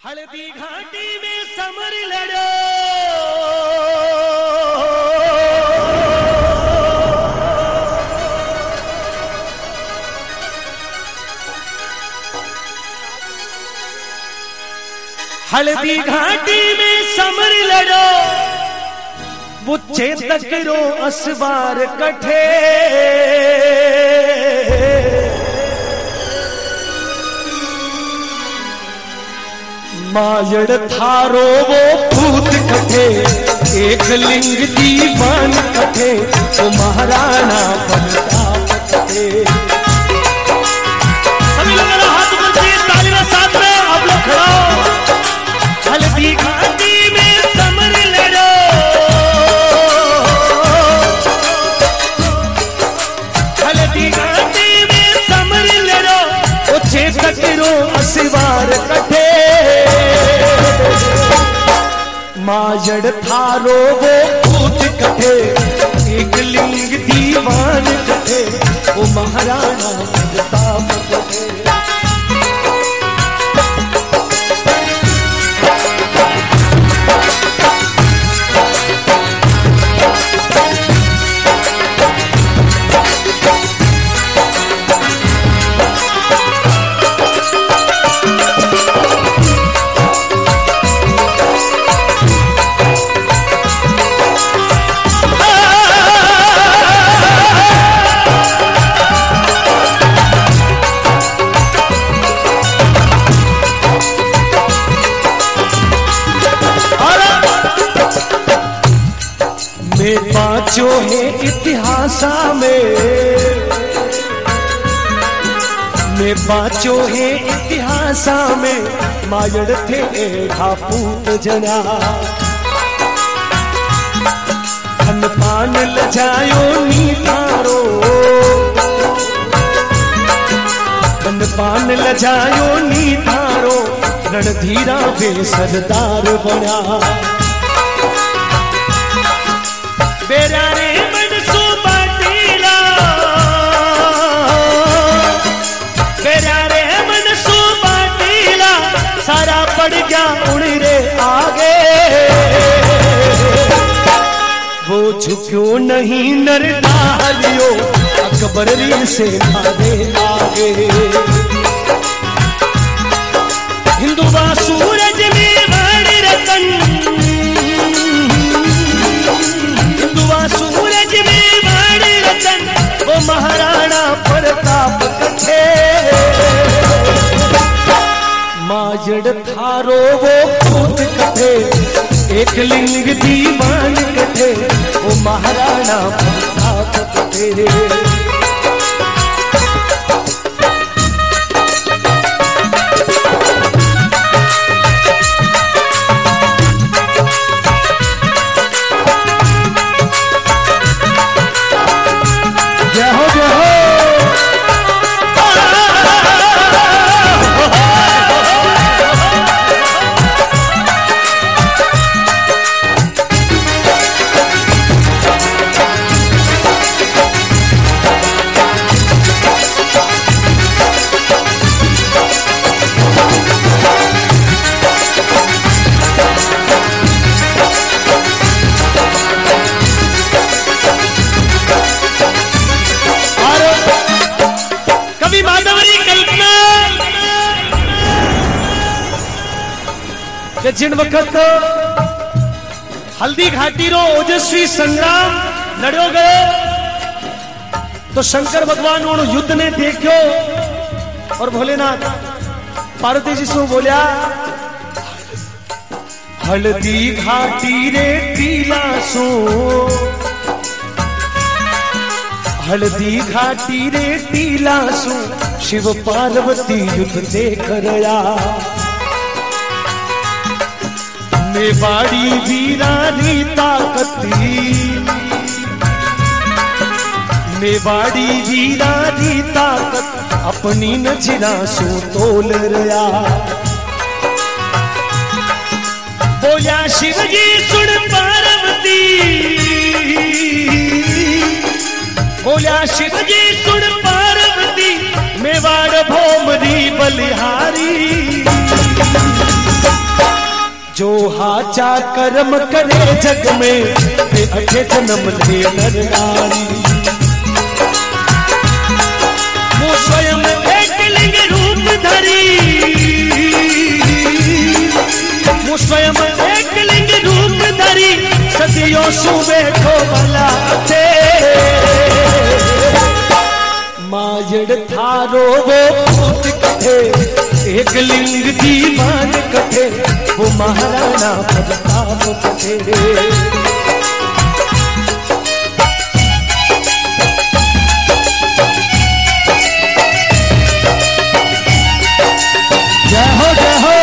हल्दी घाटी में समर लड़ो, हल्दी घाटी में समर लड़ो, वो चेतक रो असवार कठे, मायड़ थारो वो भूत कठे, एक लिंग दीवान कठे, वो महाराणा प्रताप कठे। सभी लोग हाथ ऊपर तालियां साथ में आप लोग खड़ा हो। हल्दी घाटी में समर लड़ो, हल्दी घाटी में समर लड़ो, वो चेतक रो असवार कठे, मायड़ थारो वो भूत कठे, एक लिंग दीवान कठे, वो महाराणा प्रताप कठे। जो है इतिहासा में बाचो है इतिहासा में, मायड़ थे एढ़ा पूत जना, धन पान लजायो नी तारो, धन पान लजायो नी तारो, रणधीरा वे सरदार बना, बेरा रे मनसो बाटीला, बेरा रे मनसो बाटीला, सारा पड़ गया उड़ रे आगे, वो झुक्यो नहीं नर डालियो, अकबर री से भागे आगे, हिंदुआ सूरज में बड़ी रतन, सूरज में बड़ी रतन, वो महाराणा प्रताप कठे, मायड़ थारो वो भूत कठे, एक लिंग दीवान कठे, वो महाराणा प्रताप कठे। जिन वक्त हल्दी घाटी रो ओजस्वी संग्राम लड़ो गयो, तो शंकर भगवान उन युद्ध ने देखो और भोलेनाथ पार्वती जी से बोलिया, हल्दी घाटी रे टीला सो, हल्दी घाटी रे टीला सो, शिव पार्वती युद्ध देख रया, मेवाड़ी वीरानी ताकती, मेवाड़ी वीरानी ताकत, अपनी नजरा सो तोल रया, बोया शिवजी सुन पार्वती, बोया शिवजी सुन पार्वती, मेवाड़ भोमरी बलिहारी, जो हाचा कर्म करे जग में ते अठे जन्म ले नर नारी। वो स्वयं एक लिंग रूप धरी, वो स्वयं एक लिंग रूप धरी सदियों सुबह को भला थे। मायड़ थारो वो पूत कथे एक लिंग दीवान कथे वो महाराणा प्रताप कथे। जय हो जय हो।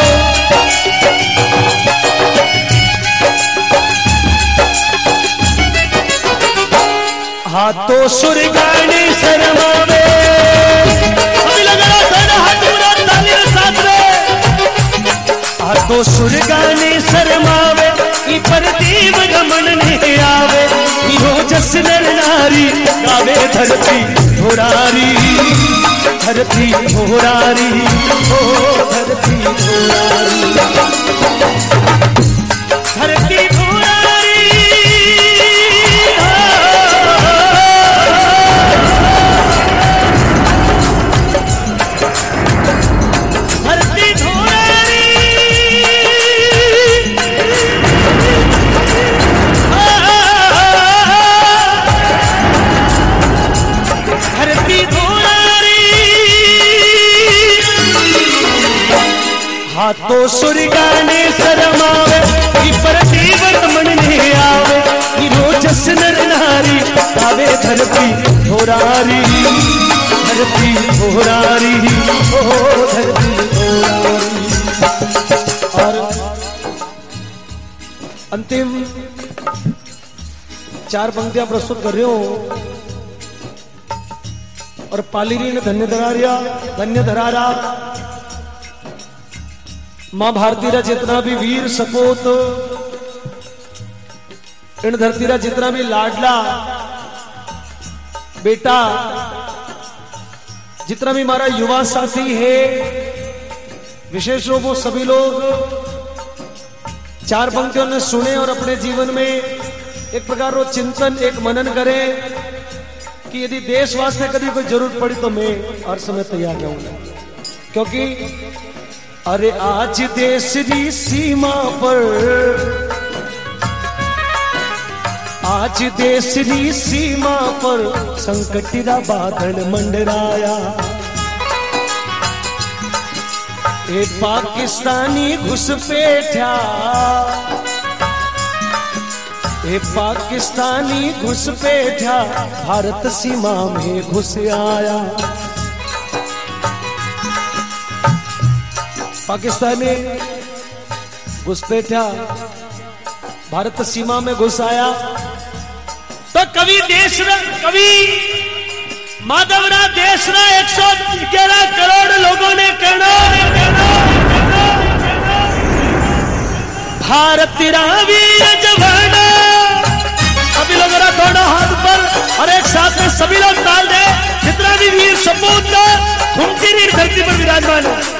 हाथों सुरगाने शर्मावे अभी लगा हाथ पूरा ताली साथ में। हाथों सुरगाने शर्मावे पर देव रमन ने आवे इहो जस नर नारी गावे धरती घोरारी, धरती घोरारी, ओ धरती घोरारी, धरती घोरारी। हाथों सुरगाने शर्मावे पर देव रमन ने आवे इहो जस नर नारी गावे धरती घोरारी, धरती घोरारी, ओ धरती घोरारी। और अंतिम 4 पंक्तियां प्रस्तुत कर रहे हो। और पालिरी ने धन्य धरारा मां भारती रा जितना भी वीर सपूत इन धरती रा जितना भी लाडला बेटा जितना भी हमारा युवा साथी है विशेष रूप वो सभी लोग 4 पंक्तियों ने सुने और अपने जीवन में एक प्रकार वो चिंतन एक मनन करें कि यदि देश वास्ते कभी कोई जरूरत पड़ी तो मैं हर समय तैयार रहूंगा। क्योंकि अरे आज देश री सीमा पर, आज देश री सीमा पर संकट रा बादल मंडराया। ए पाकिस्तानी घुसपैठा, ए पाकिस्तानी घुसपैठा भारत सीमा में घुस आया। पाकिस्तानी घुसपैठा भारत सीमा में घुस आया तो कवि माधवरा देश ना 111 करोड़ लोगों ने कहना भारत तेरा वीर जवाना। अभी लोग थोड़ा हाथ पर और एक साथ में सभी लोग ताल दे जितना भी वीर सपूत घूमती रीढ़ धरती पर विराजमान है।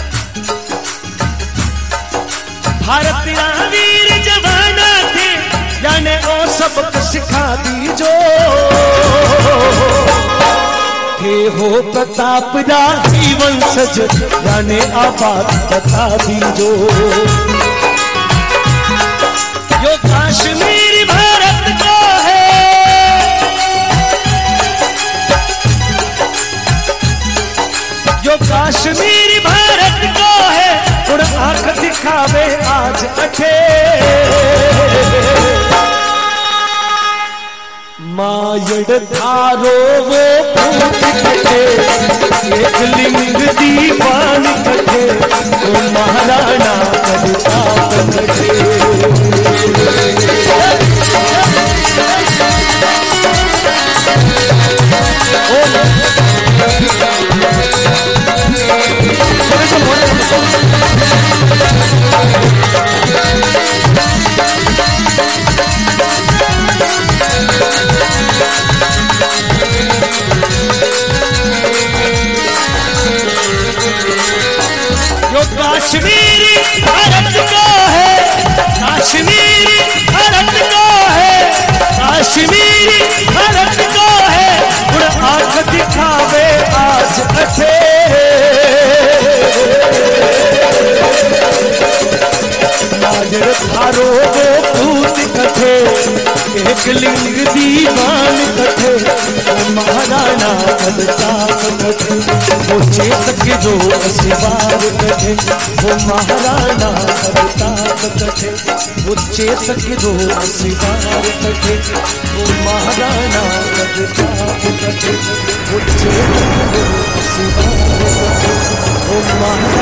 भारत तेरा वीर जवाना थे जाने ओ सबक सिखा दीजो थे हो प्रताप राही वंशज जाने आबाद बता दीजो। यो कश्मीर भारत को है, यो कश्मीर भारत को है उड़ आंख दिखावे आज अठे। मायड़ धारो वो पूत कटे एक लिंग दीवान कटे वो महाराणा प्रताप कटे। कश्मीर हारो वो पूत कथे एक लिंग दीवान कथे वो महाराणा प्रताप कथे वो चेतक जो सिवार कथे वो महाराणा प्रताप कथे वो चेतक जो सिवार कथे वो महाराणा प्रताप कथे वो चेतक जो सिवार कथे वो महाराणा